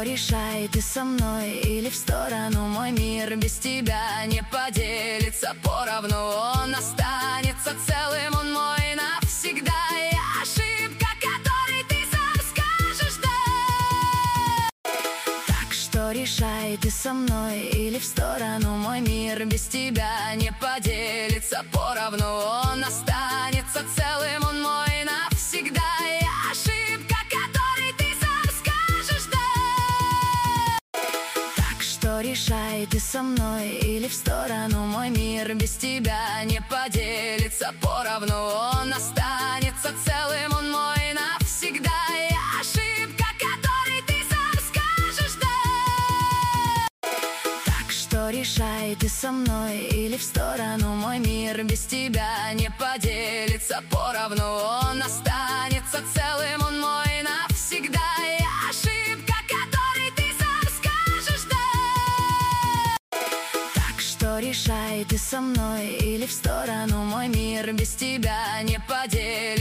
что решай, ты со мной или в сторону. Мой мир без тебя не поделится поровну. Он останется целым, он мой навсегда. Я ошибка, которой ты сам скажешь «да». Так что решай, ты со мной или в сторону. Мой мир без тебя не поделится поровну. Он останется целым, он мой навсегда. Я ошибка, которой ты сам скажешь «да». Так что решай, ты со мной или в сторону. Мой мир без тебя не поделится поровну. Он останется целым, он мой навсегда. Я ошибка, которой ты сам скажешь «да». Так что решай, ты со мной или в сторону. Мой мир без тебя не поделится поровну. Он останется целым, он мой навсегда. Я ошибка, которой ты сам скажешь «да». Так что решай, ты со мной или в сторону. Мой мир без тебя не